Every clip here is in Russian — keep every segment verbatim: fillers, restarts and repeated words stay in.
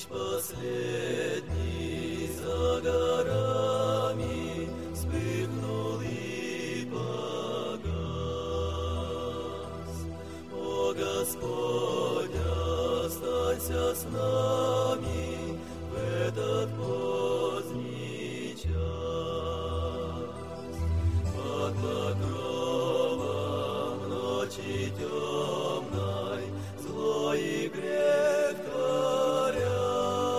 Луч последний за горами вспыхнул и погас. О Господь, останься с нами в этот поздний час. Под покровом ночи темной злой и грех творя,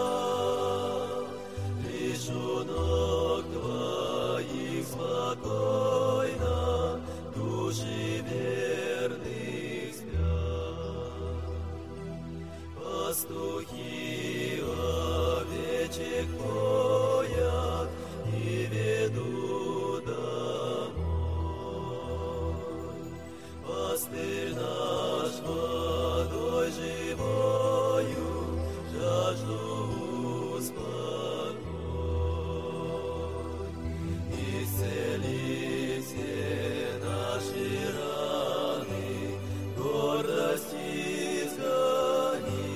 лишь у ног Твоих спокойно души верных спят. Пастухи овечек поят и ведут домой. Пастырь наш водой живою жажду успокой. Исцели все наши раны, гордость изгони,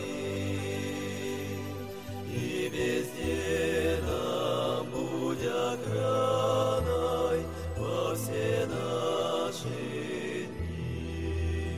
и везде нам будь охраной во все наши дни.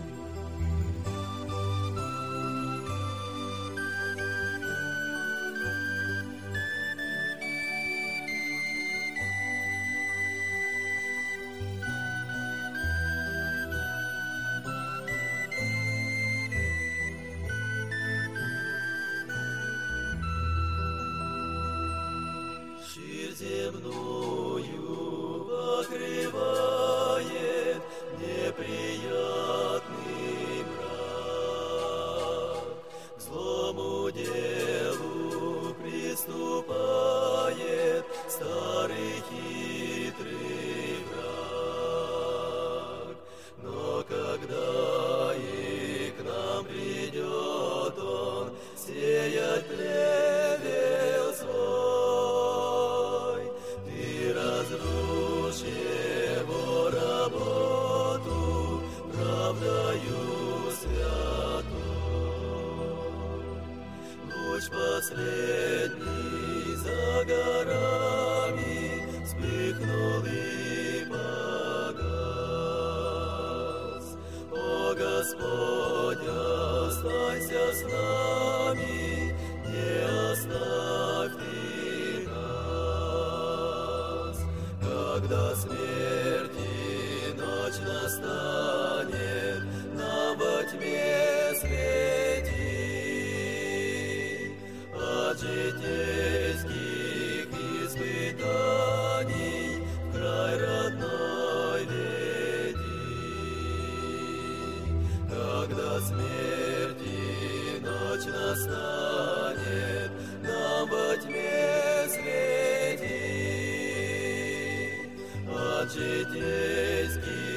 Ширь земную покрывает неприятный мрак. К злому делу приступает старый хитрый враг. Но когда и к нам придет он сеять плевел свой, Ты разрушь его работу правдою святой. Луч последний за горами вспыхнул и погас. О Господь, останься с нами, не оставь Ты нас. Когда смерть и ночь настанет, нам во тьме свети, от житейских испытаний в край родной веди. Когда смерть и ночь настанет, нам во тьме свети, от житейских